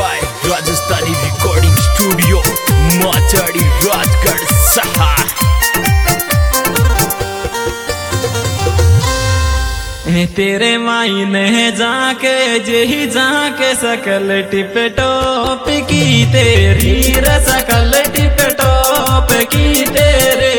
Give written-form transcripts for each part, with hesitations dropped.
by Rajasthani Recording Studio, Machadi, Rajgarh, Sahar. तेरे मायने जाके जही जाके सकल टिप टॉप की तेरी रे सकल टिप टॉप की तेरे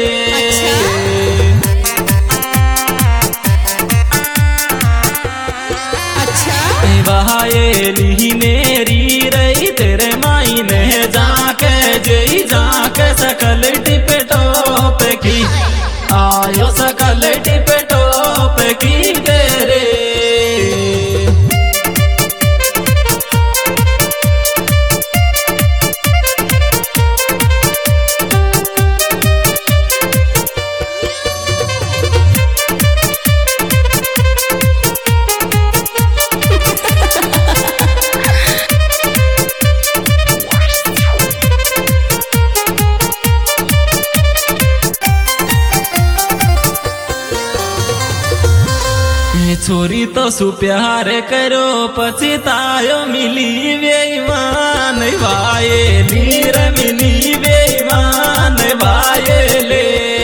बहाएली मेरी रही तेरे मायने जाके जही जाके सकल टिप टॉप की आयो सकल टिप टॉप की तेरे छोरी तो सुप्यार करो पछतायो मिली बेईमान वायेली रे मिली बेईमान वायेले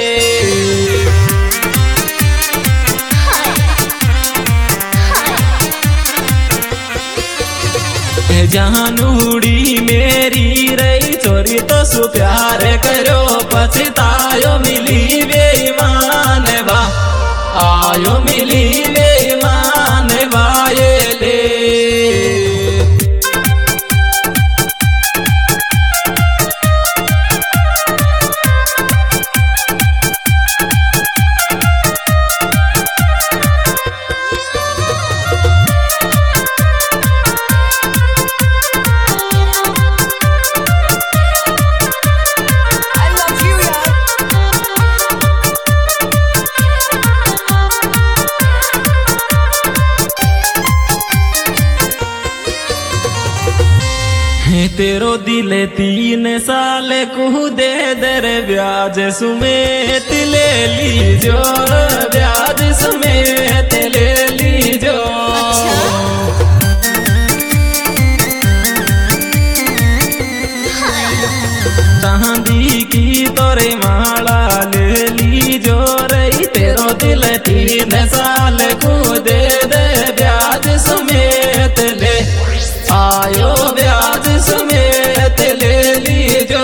जानूड़ी मेरी रही छोरी तो सुप्यार करो पछतायो मिली बेईमान बा आयो मिली बेईमान वायेले तेरो दिल 3 साल को दे दर ब्याज समेत ले लीजो ब्याज समेत ले लीजो चांदी की तोरे माला ले लीजो रही तेरो दिल 3 साल को दे दे ब्याज समेत ले आयो ब्याज समेत ले लीजो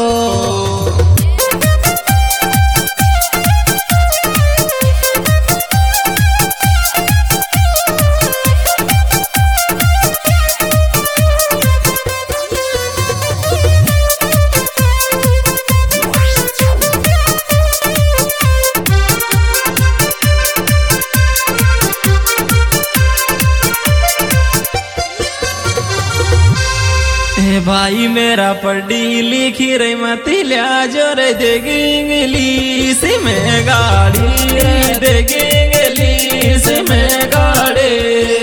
भाई मेरा पढ़ी लिखी रे मती लिया जो रे देगी इंग्लिश में गाड़ी देगी इंग्लिश में गाड़ी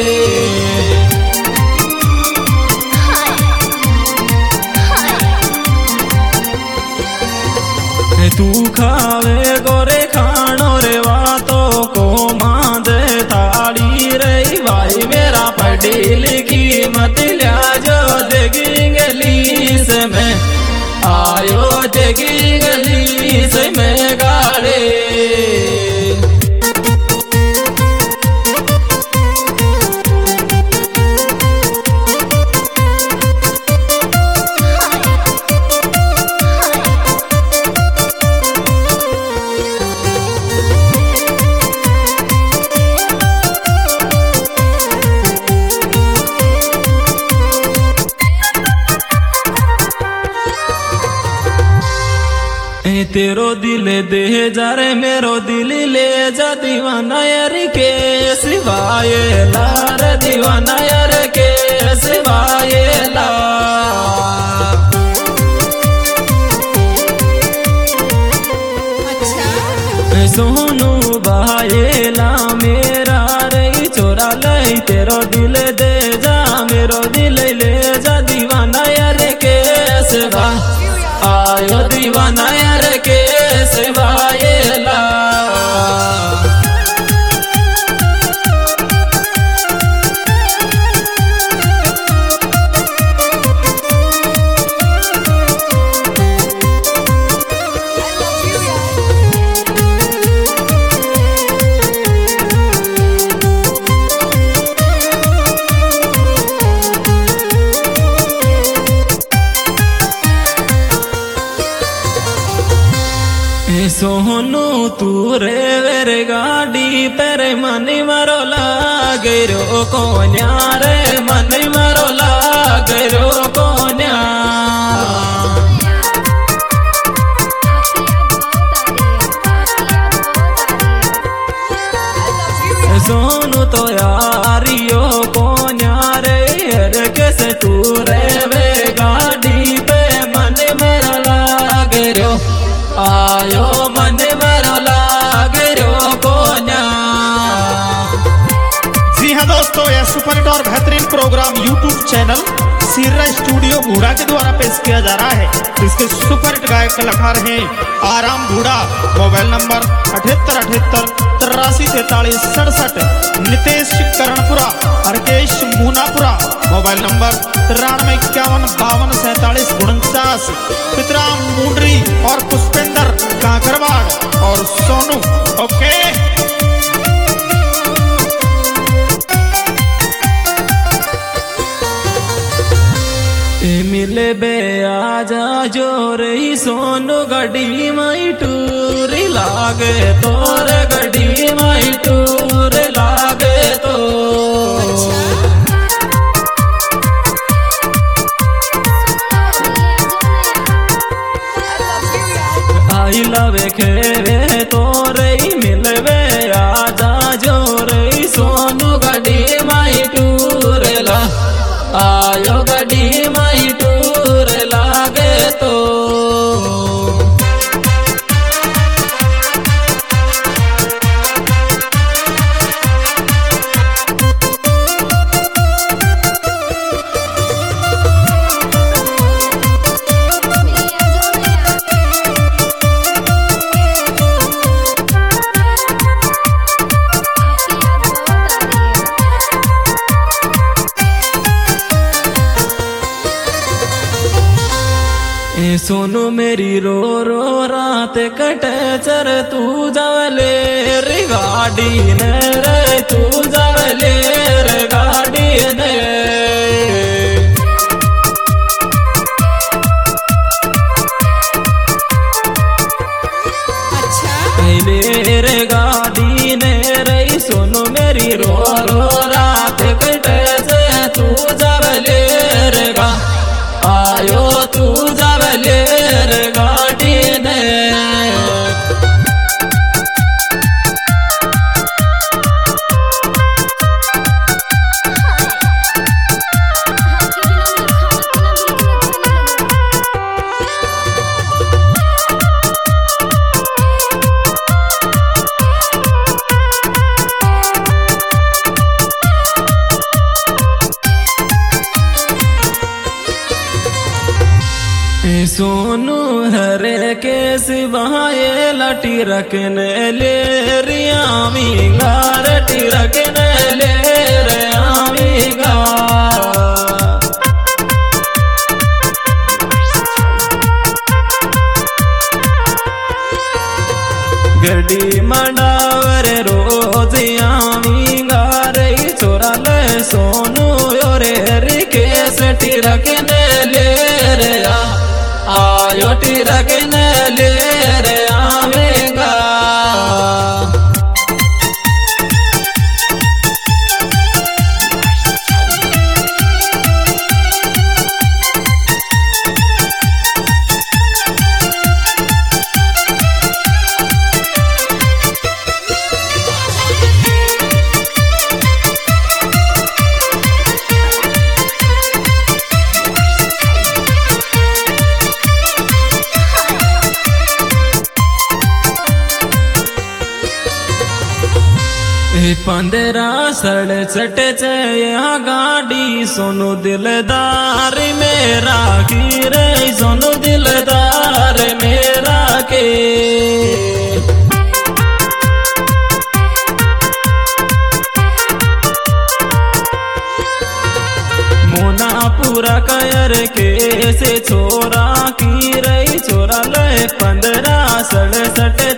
तू खावे गोरे खानो रे वातों को मांदे थाड़ी रे भाई मेरा पढ़ी लिखी मती लिया जो देगी इंग्लिश में आयो देगी इंग्लिश में गाड़े तेरो दिल दे जा रे मेरो दिल ले जा दीवाना यार के सिवाय लार दीवाना यार के सिवाय ला सोनू बायला मेरा रे चोरा लाई तेरो दिल दे जा मेरो दिल ले जा दीवाना यार के सिवा आयो दीवाना यार के सिवायला सोनू तू रे वेर गाड़ी पर मन मरो लागे रो कोन्या रे मन मरो लागे रो कोन्या सोनू तो यारियो कोन्या रे कैसे तू रे वे गाड़ी पे मन मरो लागे रो आयो मन मरो लागे रो कोन्या। जी हाँ दोस्तों, यह सुपर हिट और बेहतरीन program YouTube channel Seera studio Bhuda के द्वारा पेश किया जा रहा है। इसके सुपर हिट गायक कलाकार हैं Aaram Bhuda. Mobile number 7873834367। Nitesh Karanpura, Harkesh Munapura. Mobile number 9351524749। Pitram Mundari और पुष्पेंद्र काकरवाड़ और सोनू। ओके मिले बे आजा जो रही सोनू गड्डी माई टूर लागे तोर गड्डी माई टूर लागे तो आई लवे खेवे तोर मिलवे आजा जो रही सोनू गड्डी माई टूर ला आयो गड्डी माई टूर लागे तो सोनू मेरी रो रो रात कटे चर तू जावले रे गाड़ी ने रे तू जावले रे गाड़ी ने मेरे गाड़ी ने रे सोनू मेरी रो रो रात कटे से तू जावले रे गा आयो तू जावले रे गाड़ी ने सोनू हरे के सिवाए लटी रखने ले रियामी गार टी रखने ले रियामी गार गड्डी मंडावर रोज आमी गार चोरा ले सोनू योरे रिके से टी रखने ले रे आयो टी रखने ले रे आवेगा पंद्रह सड़सठ यहाँ गाड़ी सोनू दिलदार मेरा की रे सोनू दिलदार मेरा के मोना पूरा कयर के से छोरा की रही छोरा ले 15 67